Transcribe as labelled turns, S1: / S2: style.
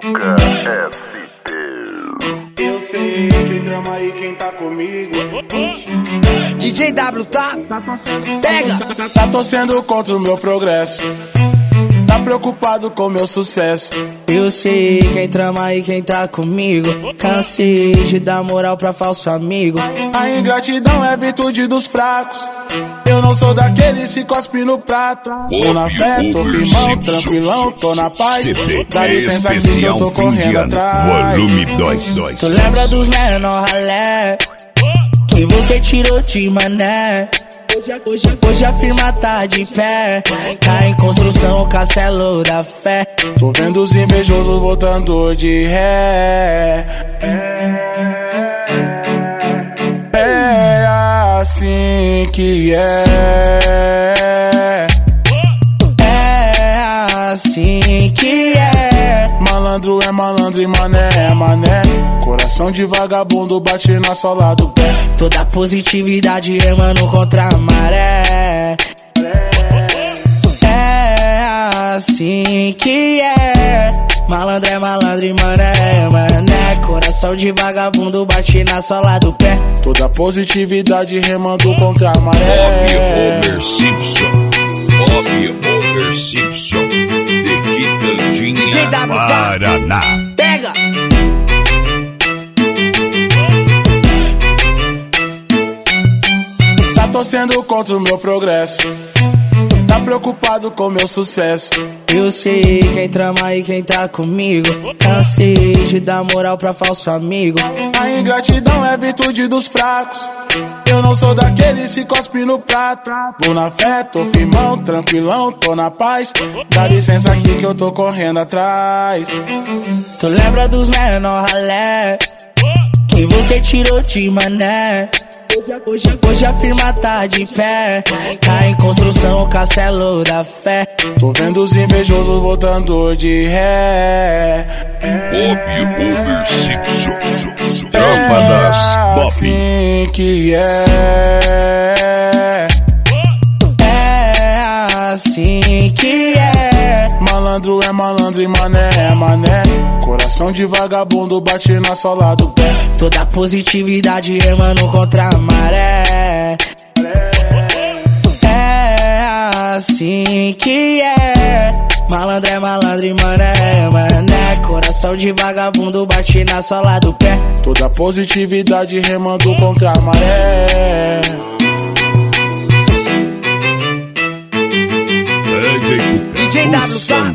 S1: Cuca SP.
S2: Eu sei quem trama e quem tá comigo.
S3: DJ W, tá? Pega!
S2: Tá torcendo contra o meu progresso. Tá preocupado com meu sucesso.
S3: Eu sei quem trama e quem tá comigo. Cansei de dar moral pra falso amigo.
S2: A ingratidão é virtude dos fracos. Eu não sou daqueles que cospe no prato. Tô na fé, tô firmão, tranquilão, tô na paz. Dá licença aqui que eu tô correndo atrás.
S4: Volume 2.
S3: Tu lembra dos menor ralé que você tirou de mané? Hoje a firma tá de pé. Tá em construção o castelo da fé.
S2: Tô vendo os invejosos voltando de ré. É assim que é.
S3: É assim que é.
S2: Malandro é malandro e mané é mané. Coração de vagabundo bate na sola do pé.
S3: Toda positividade remando contra a maré. É assim que é. Malandro é malandro e mané é mané. Coração de vagabundo bate na sola do pé.
S2: Toda positividade remando contra a maré.
S4: Homer Simpson. Homer Simpson. De Quitandinha,
S3: DJ W, tá?
S4: Paraná.
S3: Pega!
S2: Tá torcendo contra o meu progresso. Tá preocupado com meu sucesso.
S3: Eu sei quem trama e quem tá comigo. Cansei de dar moral pra falso amigo.
S2: A ingratidão é virtude dos fracos. Eu não sou daqueles que cospe no prato. Vou na fé, tô firmão, tranquilão, tô na paz. Dá licença aqui que eu tô correndo atrás.
S3: Tu lembra dos menor ralé que você tirou de mané? Hoje a firma tá de pé. Tá em construção o castelo da fé.
S2: Tô vendo os invejosos voltando de ré.
S4: Homer Simpson. Tropa das Pop.
S2: Assim que é.
S3: É assim que é.
S2: Malandro é malandro e mané é mané. Coração de vagabundo bate na sola do pé.
S3: Toda positividade remando contra a maré. É assim que é. Malandro é malandro e mané é mané. Coração de vagabundo bate na sola do pé.
S2: Toda positividade remando contra a maré.
S3: DJ W, tá?